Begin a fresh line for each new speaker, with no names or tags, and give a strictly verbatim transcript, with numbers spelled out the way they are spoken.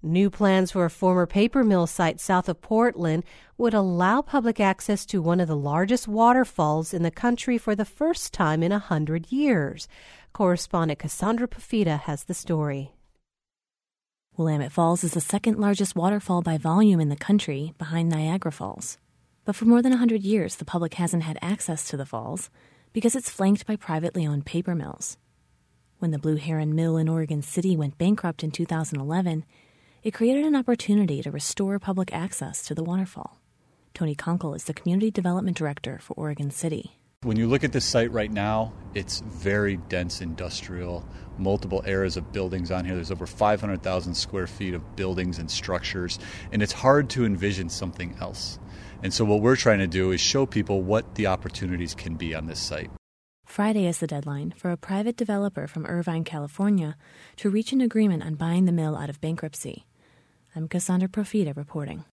New plans for a former paper mill site south of Portland would allow public access to one of the largest waterfalls in the country for the first time in a hundred years. Correspondent Cassandra Pafita has the story.
Willamette Falls is the second largest waterfall by volume in the country, behind Niagara Falls. But for more than one hundred years, the public hasn't had access to the falls because it's flanked by privately owned paper mills. When the Blue Heron Mill in Oregon City went bankrupt in two thousand eleven, it created an opportunity to restore public access to the waterfall. Tony Conkle is the Community Development Director for Oregon City.
When you look at this site right now, it's very dense industrial, multiple eras of buildings on here. There's over five hundred thousand square feet of buildings and structures, and it's hard to envision something else. And so what we're trying to do is show people what the opportunities can be on this site.
Friday is the deadline for a private developer from Irvine, California, to reach an agreement on buying the mill out of bankruptcy. I'm Cassandra Pafita reporting.